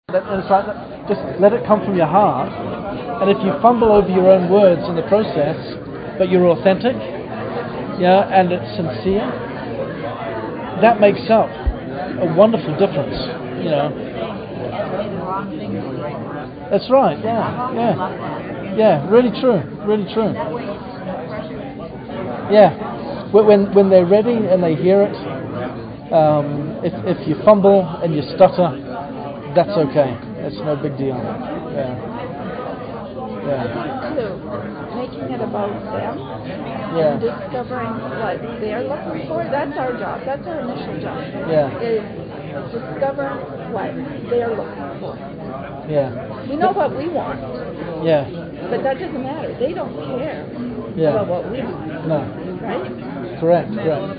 And it's like, just let it come from your heart. And if you fumble over your own words in the process, but you're authentic, and it's sincere, that makes up a wonderful difference, That's right, yeah, really true. Yeah, when they're ready and they hear it, if you fumble and you stutter, that's okay. It's no big deal. Making it about them Yeah. and discovering what they're looking for. That's our job. That's our initial job. Yeah. Is discover what they're looking for. Yeah. We know what we want. Yeah. But that doesn't matter. They don't care about what we want. No. Right? Correct.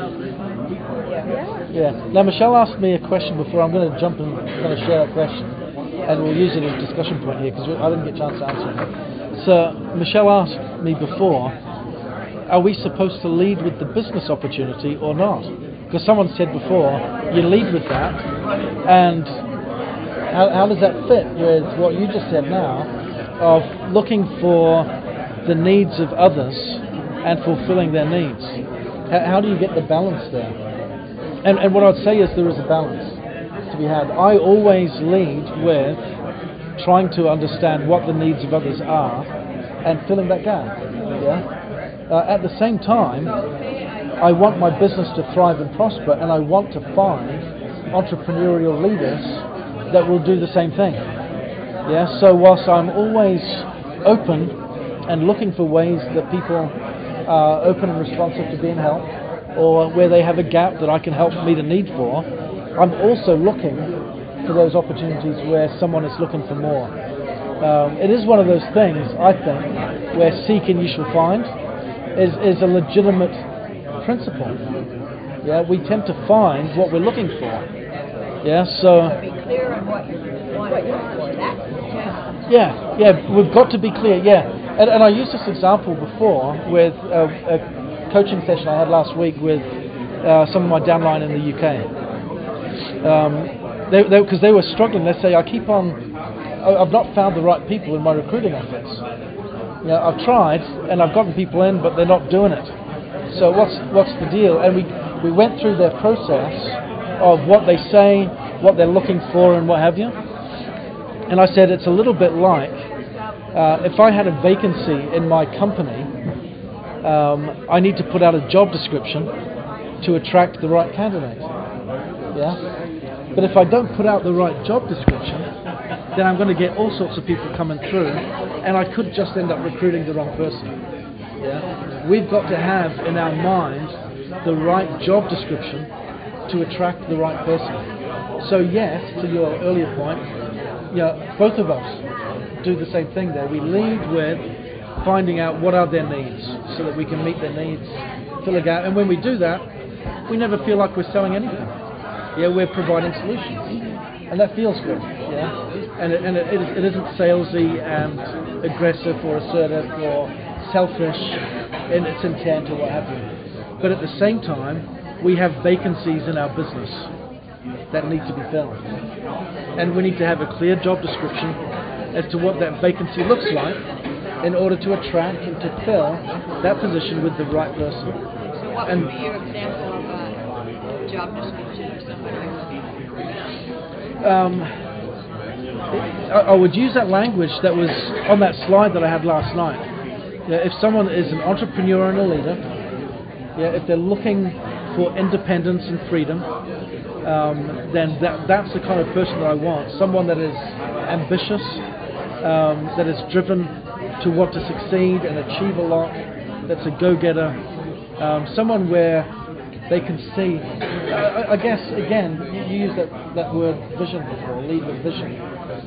Yeah. Now, Michelle asked me a question before. I'm going to jump and kind of share that question, and we'll use it as a discussion point here because I didn't get a chance to answer it. So, Michelle asked me before, are we supposed to lead with the business opportunity or not? Because someone said before, you lead with that, and how does that fit with what you just said now, of looking for the needs of others and fulfilling their needs? How do you get the balance there? And what I'd say is there is a balance to be had. I always lead with trying to understand what the needs of others are and filling that gap. At the same time, I want my business to thrive and prosper, and I want to find entrepreneurial leaders that will do the same thing. So whilst I'm always open and looking for ways that people are open and responsive to being helped, or where they have a gap that I can help meet a need for, I'm also looking for those opportunities where someone is looking for more. It is one of those things, I think, where seek and you shall find is a legitimate principle. We tend to find what we're looking for. So be clear on what you want. We've got to be clear. And I used this example before with a coaching session I had last week with some of my downline in the UK. Because they were struggling. They say, I've not found the right people in my recruiting efforts. I've tried and I've gotten people in, but they're not doing it. So what's the deal? And we went through their process of what they say, what they're looking for, and what have you. And I said it's a little bit like if I had a vacancy in my company, I need to put out a job description to attract the right candidate. But if I don't put out the right job description, then I'm going to get all sorts of people coming through, and I could just end up recruiting the wrong person. We've got to have in our mind the right job description to attract the right person. So yes, to your earlier point, both of us do the same thing there. We lead with finding out what are their needs so that we can meet their needs, fill a gap. And when we do that, we never feel like we're selling anything. We're providing solutions. And that feels good. And it isn't salesy and aggressive or assertive or selfish in its intent or what have you. But at the same time, we have vacancies in our business that need to be filled. And we need to have a clear job description as to what that vacancy looks like in order to attract and to fill that position with the right person. So what would be your example of a job description of somebody you're looking for? I would use that language that was on that slide that I had last night. If someone is an entrepreneur and a leader, if they're looking for independence and freedom, then that's the kind of person that I want. Someone that is ambitious, that is driven to want to succeed and achieve a lot, that's a go-getter, someone where they can see, I guess, again, you used that word vision before, lead with vision.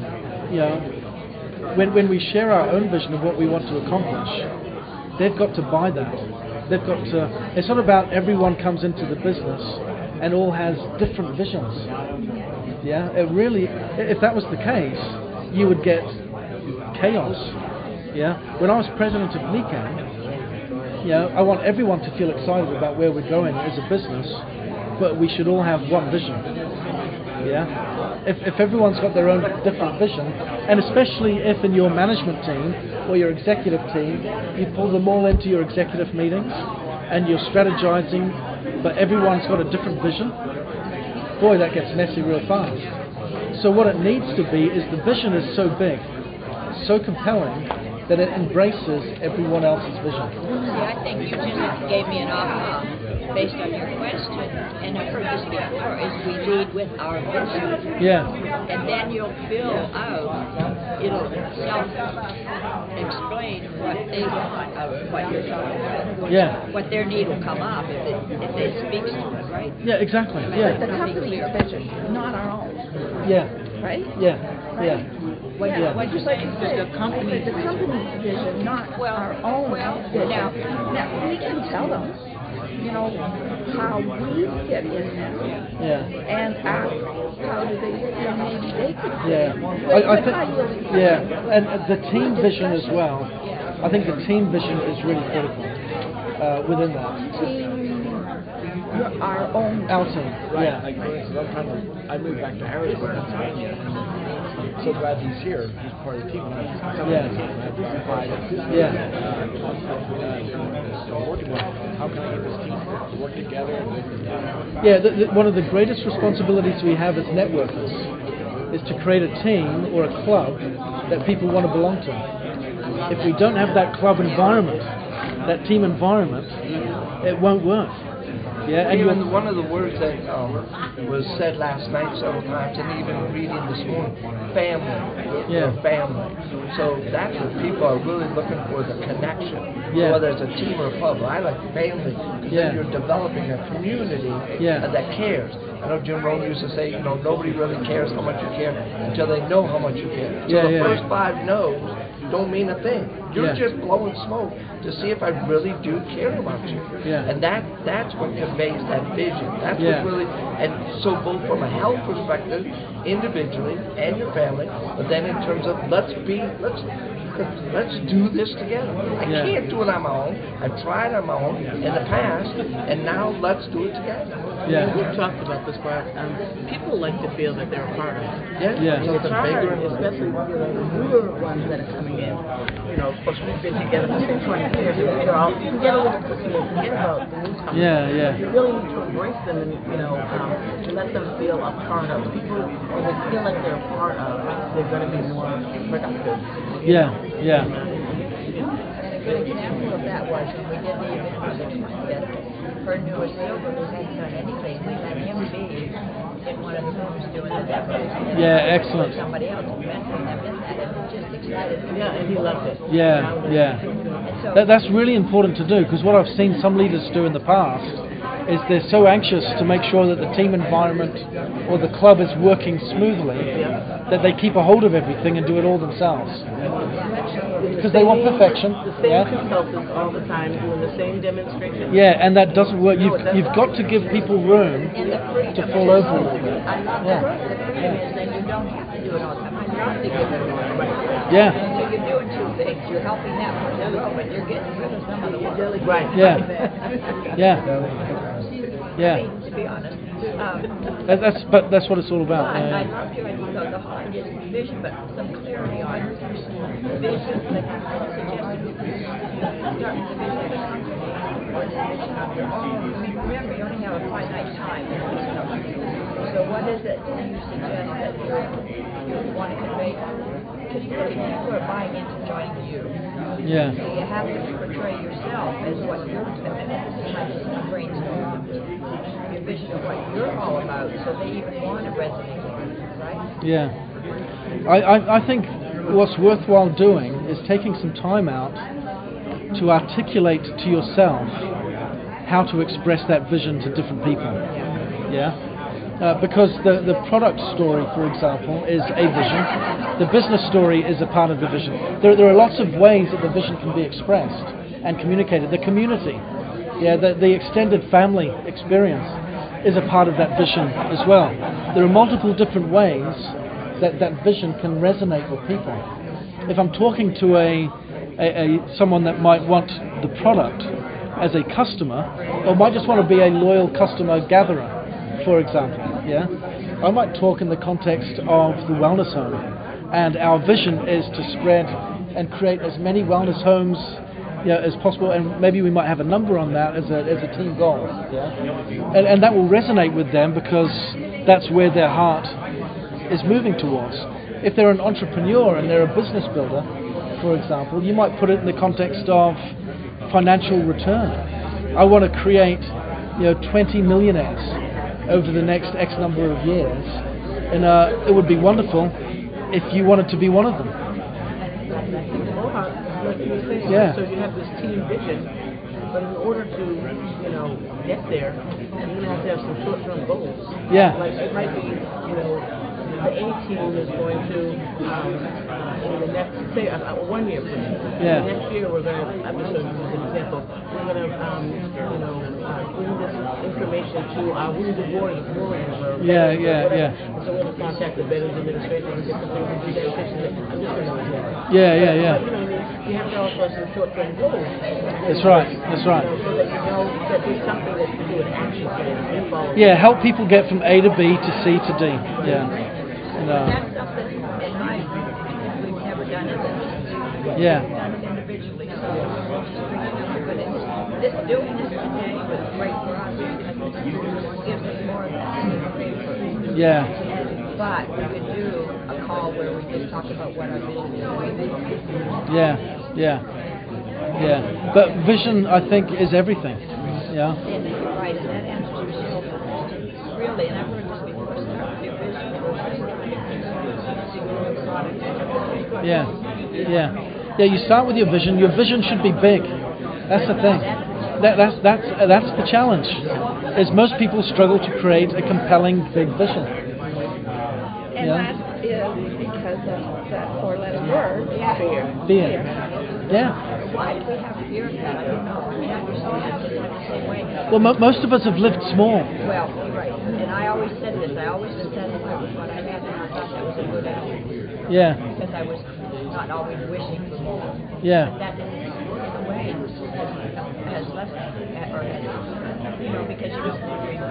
When we share our own vision of what we want to accomplish, they've got to buy that. They've got to, it's not about everyone comes into the business and all has different visions. It really, if that was the case, you would get chaos. When I was president of NICAM, I want everyone to feel excited about where we're going as a business, but we should all have one vision. Yeah. If everyone's got their own different vision, and especially if in your management team or your executive team, you pull them all into your executive meetings and you're strategizing, but everyone's got a different vision, boy, that gets messy real fast. So what it needs to be is the vision is so big, so compelling, that it embraces everyone else's vision. See, I think you just gave me an aha based on your question, and I've heard this before, is we lead with our vision. Yeah. And then you'll fill out, it'll self-explain what they want of what you're talking about. Yeah. What their need will come up if it speaks to it, right? Yeah, exactly. The Yeah. company's vision, not our own, Yeah. right? Yeah. Yeah. Yeah, What'd you say? The company's vision, not our own vision. Now, we can tell them, how we fit in there, Yeah. and ask how do they feel maybe they could fit Yeah. in. I But think. really Yeah. And the team vision as well. I think the team vision is really critical within that. our own Our team. Right. Yeah. Like for instance, I moved back to Harrisburg, Pennsylvania, and I'm so glad he's here. He's part of the team. And I tell Yeah. the team, I have this pride of his Yeah. working with. How can I get this team to work together and make this happen? Yeah. One of the greatest responsibilities we have as networkers is to create a team or a club that people want to belong to. If we don't have that club environment, that team environment, it won't work. Yeah, and even one of the words that was said last night several times, and even reading this morning, family. Yeah. Or family. So that's what people are really looking for, the connection. Yeah. Whether it's a team or a club. I like family because Yeah. then you're developing a community that cares. I know Jim Rohn used to say, nobody really cares how much you care until they know how much you care. So the first 5 no's don't mean a thing. You're just blowing smoke to see if I really do care about you. Yeah. And that's what conveys that vision. That's what really, and so both from a health perspective, individually and your family, but then in terms of let's do this together. I can't do it on my own. I've tried on my own in the past, and now let's do it together. Yeah. We've talked about this, Bart. People like to feel that they're a part of it. Yeah. So it's hard, especially the newer ones that are coming in. Of course, we've been together for say 20 years. You can get a little pushy and forget about the newcomers. Yeah. You really need to embrace them and let them feel a part of. People, when they feel like they're a part of, they're going to be more productive. Yeah. Yeah. And a good example of that was when we did the anniversary 20th, her newest silver, who hadn't done anything, we let him be in one of the rooms doing the demos. Yeah, excellent. Somebody else mentoring them in that, and it just excited him. Yeah, and he loved it. Yeah. And so, That's really important to do, because what I've seen some leaders do in the past is they're so anxious to make sure that the team environment or the club is working smoothly that they keep a hold of everything and do it all themselves. Because they want perfection. The same consultants all the time doing the same demonstration. Yeah, and that doesn't work. You've got to give people room and the freedom to fall over. I love Yeah. that. The freedom is then you don't have to do it all the time. I love to give it away. Right. Yeah. So you're doing 2 things. You're helping that person grow, but you're getting rid of some of the work. Right. Yeah. Yeah. Yeah. I mean, to be honest. But that's what it's all about. I Yeah. love hearing the heart is vision, but some clarity on vision. Like suggesting you start with the vision of the company or the vision of your own. Remember, you only have a finite time in this company. So what is it you suggest that you want to convey? Because people are buying into joining you. Yeah. So you have to portray yourself as what you're, and this is like a brainstorm, your vision of what you're all about, so they even want to resonate with you, right? Yeah. I think what's worthwhile doing is taking some time out to articulate to yourself how to express that vision to different people. Yeah? Because the product story, for example, is a vision. The business story is a part of the vision. There are lots of ways that the vision can be expressed and communicated. The community, the extended family experience is a part of that vision as well. There are multiple different ways that vision can resonate with people. If I'm talking to someone that might want the product as a customer, or might just want to be a loyal customer gatherer, for example, I might talk in the context of the wellness home, and our vision is to spread and create as many wellness homes as possible, and maybe we might have a number on that as a team goal. And that will resonate with them because that's where their heart is moving towards. If they're an entrepreneur and they're a business builder, for example, you might put it in the context of financial return. I want to create 20 millionaires over the next X number of years, and it would be wonderful if you wanted to be one of them. Yeah. So you have this team vision, but in order to get there, you're going to have some short-term goals. Yeah. Like it might be, the A team is going to, in the next, say, a 1 year plan. Yeah. Next year we're going to, I'm just going to use an example, we're going to, bring this information to our wounded warriors or whatever. Yeah. And so we're going to contact the Veterans Administration and get the things and do that efficiently. I'm just going to example. Yeah. But, you have to also have some short-term goals. That's right. So that that there's something that you do an action plan. Yeah, help people get from A to B to C to D. Yeah. That's something, and we've never done it. Yeah. We've done it individually, so but doing this today was great for us because it gives us more of that. Yeah. But we could do a call where we just talk about what our vision is. Yeah. But vision, I think, is everything. Yeah. And you're right, and that answers yourself. Really, and I've heard this before, start with your vision first. Yeah. You start with your vision. Your vision should be big. That's the thing. That's the challenge. Is most people struggle to create a compelling big vision. And that is because of that four-letter word, Fear. Yeah. Why do we have fear of that? I don't know. I mean, I wish we had the same way. Well, most of us have lived small. Well, you're right. And I always said this. I always was satisfied with what I had, and I thought that was a good attitude. Yeah. Because I was not always wishing for more. Yeah. But that in a way has less, or has, because you don't dream.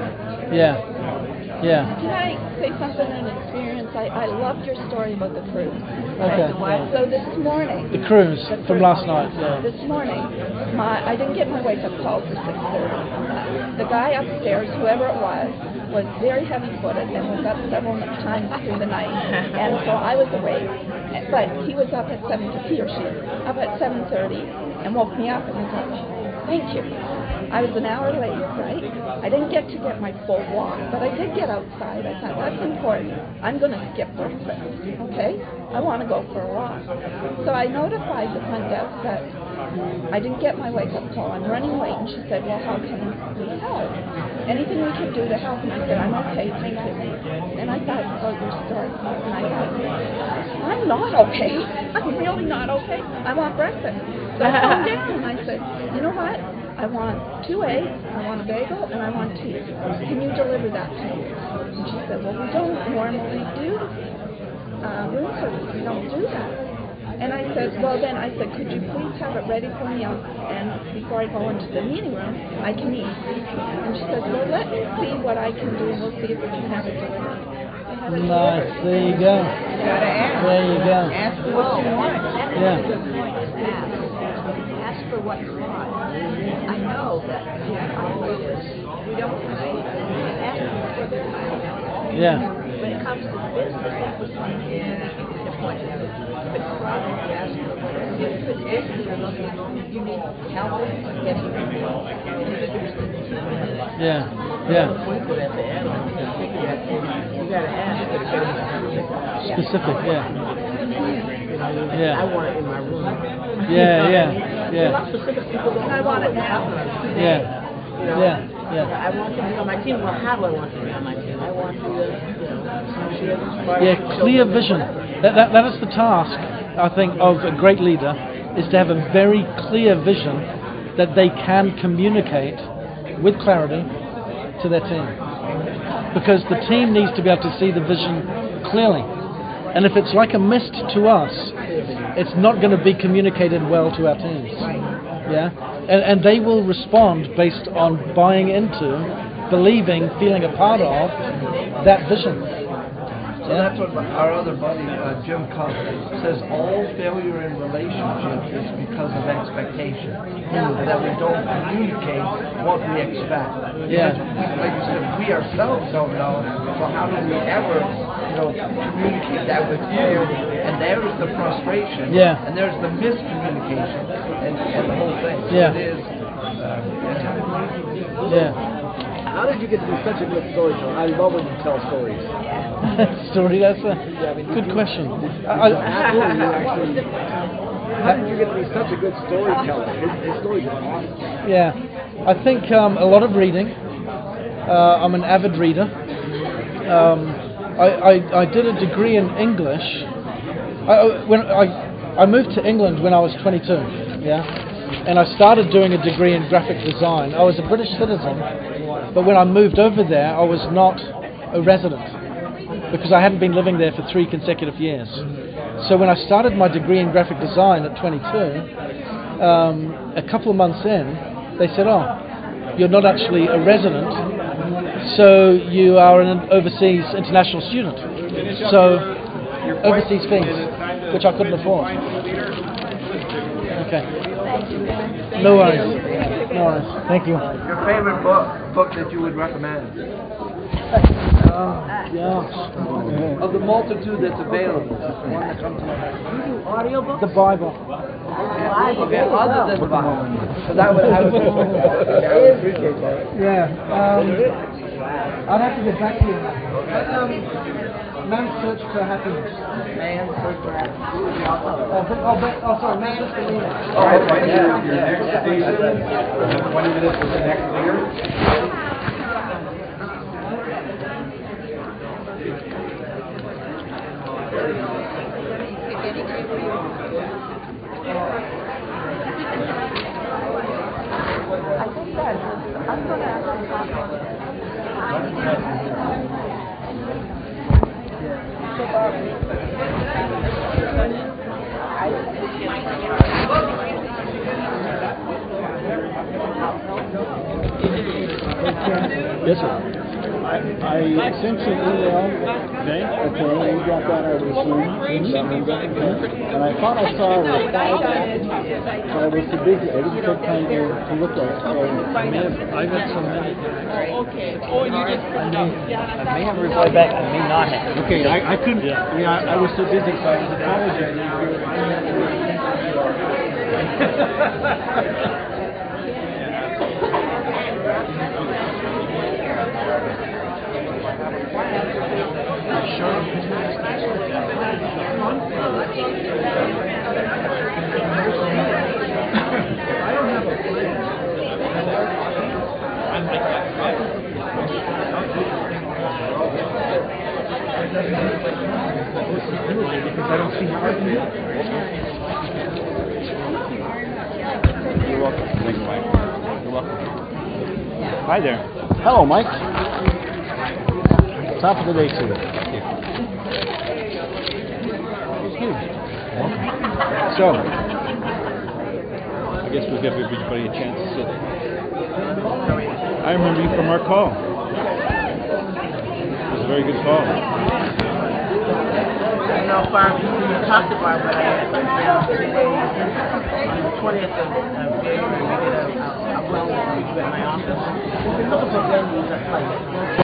Yeah. Can I say something in experience? I loved your story about the cruise. Okay. So this morning. The cruise from last night. Yeah. This morning, I didn't get my wake-up call for 6:30. The guy upstairs, whoever it was very heavy-footed and was up several times through the night, and so I was awake. But he was up at he or she up at 7:30 and woke me up, and I thought, thank you. I was an hour late, right? I didn't get to get my full walk, but I did get outside. I thought, that's important. I'm going to skip breakfast, okay? I want to go for a walk. So I notified the front desk that I didn't get my wake-up call. I'm running late. And she said, well, how can we help? Anything we can do to help? And I said, I'm okay, thank you. And I thought about your story. And I thought, I'm not okay. I'm really not okay. I want breakfast. So I calmed down and I said, you know what? I want 2 eggs, I want a bagel, and I want tea. Can you deliver that to me? And she said, well, we don't normally do room service. We don't do that. And I said, could you please have it ready for me? And before I go into the meeting room, I can eat. And she said, well, let's see what I can do, and we'll see if we can have it delivered. Nice. There you go. There you go. Ask for what you want. Yeah. That's a good point. Ask for what you want. I know that we don't ask for the when it comes to business, that was one of the points. But rather you ask for what if it's business you need help getting introduced to the team. Yeah. You got to ask for the specific. I want it in my room. Yeah. A lot of specific people don't. I want it now. Yeah. I want you to be on my team. Well, how do I want you to be on my team? I want you to, clear vision. That is the task, I think, of a great leader, is to have a very clear vision that they can communicate with clarity to their team. Because the team needs to be able to see the vision clearly. And if it's like a mist to us, it's not going to be communicated well to our teams. Yeah? And they will respond based on buying into believing, feeling a part of that vision. So that's what our other buddy, Jim Cobb, says all failure in relationship is because of expectation. And that we don't communicate what we expect. Yeah. Because, like you said, we ourselves don't know, so how do we ever, communicate that with you? And there's the frustration. Yeah. And there's the miscommunication and the whole thing. So Yeah. it is, Yeah. How did you get to be such a good storyteller? I love when you tell stories. Story, that's a good question. How did you get to be such a good storyteller? His stories are awesome. Yeah, I think a lot of reading. I'm an avid reader. I did a degree in English. I moved to England when I was 22. Yeah, and I started doing a degree in graphic design. I was a British citizen, but when I moved over there, I was not a resident because I hadn't been living there for 3 consecutive years. So when I started my degree in graphic design at 22, a couple of months in, they said, "Oh, you're not actually a resident, so you are an overseas international student. So overseas fees, which I couldn't afford." Okay. No worries. No worries. Thank you. your favorite book that you would recommend? Of the multitude that's available, just one that comes to mind. Audiobook? The Bible. Okay, other than the Bible. So that would have I would appreciate that. Yeah. I'd have to get back to you on that. Man's Search for Happiness. Man's Search for Happiness. Sorry, Man's Search for Meaning. Oh, right, yeah. 20 minutes with the next speaker. I think that I'm going to ask you Yes, sir. I sent you an email. Okay. Okay, you got that, I would assume. And I thought I saw a reply back, but I was too busy. I didn't take time to look at it. So I got so many. Okay. Oh, you just printed out. I may have a reply back, I may not have. Okay, I couldn't. I was so busy, so I was apologizing. Because I don't see how I can do it. You're welcome. Thank you, Mike. You're welcome. Hi there. Hello, Mike. Top of the day to you. Welcome. So, I guess we'll give everybody a chance to sit. I remember you from our call. It was a very good call. I don't know if I talked about it, but I had down 2 days. On the 20th of January, we did a wellness review at my office. We've been looking for venues that like